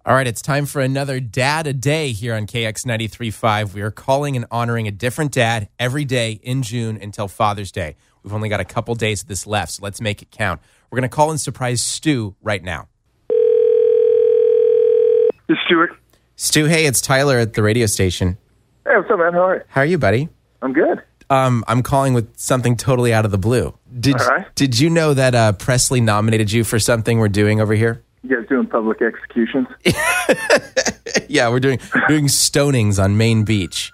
All right, it's time for another Dad a Day here on KX 93.5. We are calling and honoring a different dad every day in June until Father's Day. We've only got a couple days of this left, so let's make it count. We're going to call and surprise Stu right now. This is Stuart. Stu, hey, it's Tyler at the radio station. Hey, what's up, man? How are you? How are you, buddy? I'm good. I'm calling with something totally out of the blue. All right. Did you know that Presley nominated you for something we're doing over here? You guys doing public executions? Yeah, we're doing stonings on Main Beach.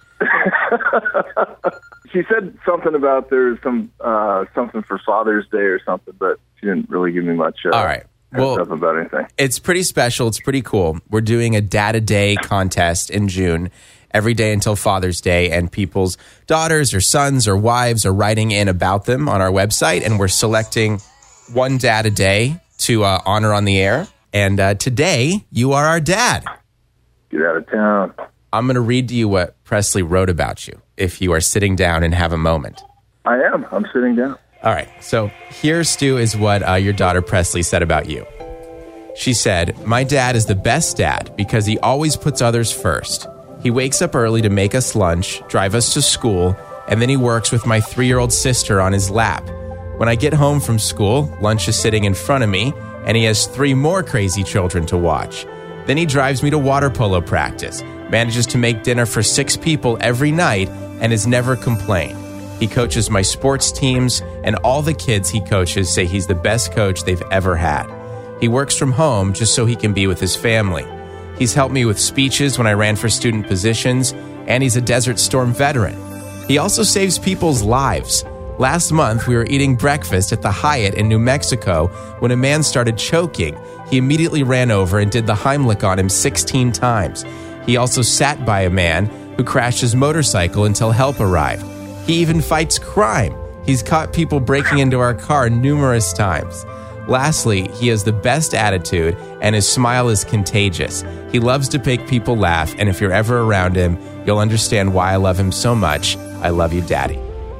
She said something about there's some something for Father's Day or something, but she didn't really give me much All right. heads up about anything. It's pretty special. It's pretty cool. We're doing a Dad a Day contest in June, every day until Father's Day, and people's daughters or sons or wives are writing in about them on our website, and we're selecting one Dad a Day to honor on the air. And today, you are our dad. Get out of town. I'm going to read to you what Presley wrote about you, if you are sitting down and have a moment. I am. I'm sitting down. All right. So here, Stu, is what your daughter Presley said about you. She said, "My dad is the best dad because he always puts others first. He wakes up early to make us lunch, drive us to school, and then he works with my 3-year-old sister on his lap. When I get home from school, lunch is sitting in front of me, and he has 3 more crazy children to watch. Then he drives me to water polo practice, manages to make dinner for 6 people every night, and has never complained. He coaches my sports teams, and all the kids he coaches say he's the best coach they've ever had. He works from home just so he can be with his family. He's helped me with speeches when I ran for student positions, and he's a Desert Storm veteran. He also saves people's lives. Last month, we were eating breakfast at the Hyatt in New Mexico when a man started choking. He immediately ran over and did the Heimlich on him 16 times. He also sat by a man who crashed his motorcycle until help arrived. He even fights crime. He's caught people breaking into our car numerous times. Lastly, he has the best attitude, and his smile is contagious. He loves to make people laugh, and if you're ever around him, you'll understand why I love him so much. I love you, Daddy."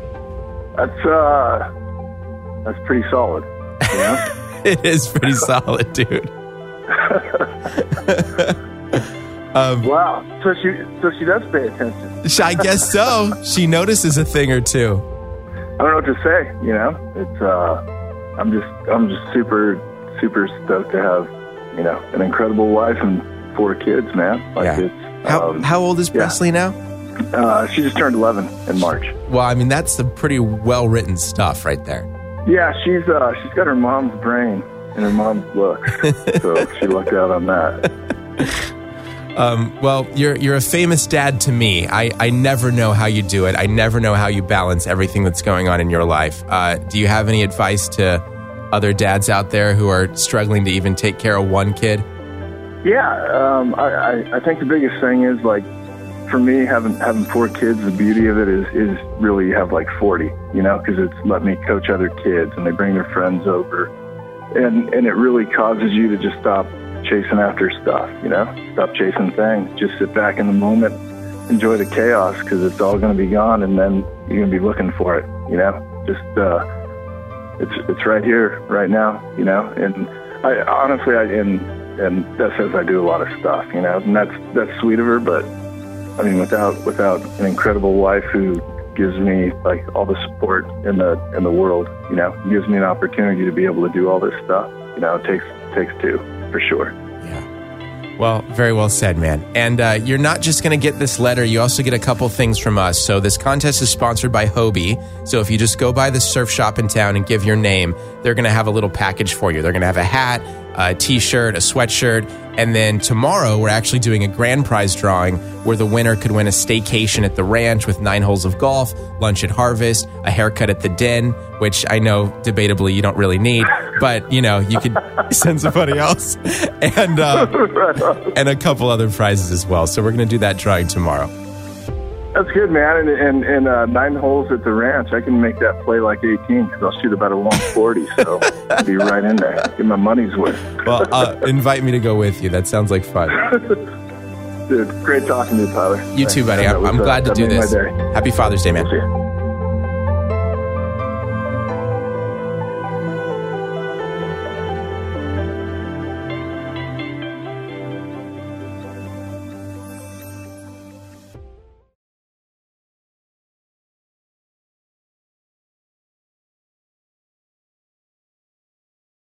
That's pretty solid. You know? It is pretty solid, dude. Wow. So she does pay attention. I guess so. She notices a thing or two. I don't know what to say. You know, it's I'm just super stoked to have an incredible wife and 4 kids, man. Like Yeah. it's How old is Presley now? She just turned 11 in March. Well, I mean, that's some pretty well-written stuff right there. Yeah, she's got her mom's brain and her mom's looks, so she lucked out on that. Well, you're a famous dad to me. I never know how you do it. I never know how you balance everything that's going on in your life. Do you have any advice to other dads out there who are struggling to even take care of one kid? Yeah, I think the biggest thing is, like, for me, having 4 kids, the beauty of it is really you have like 40, because it's let me coach other kids and they bring their friends over. And it really causes you to just stop chasing after stuff, stop chasing things. Just sit back in the moment, enjoy the chaos, because it's all going to be gone, and then you're going to be looking for it, Just, it's right here, right now, And I honestly, and that says I do a lot of stuff, and that's sweet of her, but I mean, without an incredible wife who gives me like all the support in the world, gives me an opportunity to be able to do all this stuff. It takes 2 for sure. Yeah. Well, very well said, man. And you're not just going to get this letter. You also get a couple things from us. So this contest is sponsored by Hobie. So if you just go by the surf shop in town and give your name, they're going to have a little package for you. They're going to have a hat, a t-shirt, a sweatshirt. And then tomorrow, we're actually doing a grand prize drawing where the winner could win a staycation at the ranch with 9 holes of golf, lunch at Harvest, a haircut at the Den, which I know, debatably, you don't really need, but, you could send somebody else, and a couple other prizes as well. So we're going to do that drawing tomorrow. That's good, man. And 9 holes at the ranch, I can make that play like 18 because I'll shoot about a 140. So I'll be right in there. Get my money's worth. Well, invite me to go with you. That sounds like fun. Dude, great talking to you, Tyler. You too, buddy. I'm glad to do this. Happy Father's Day, man. See you.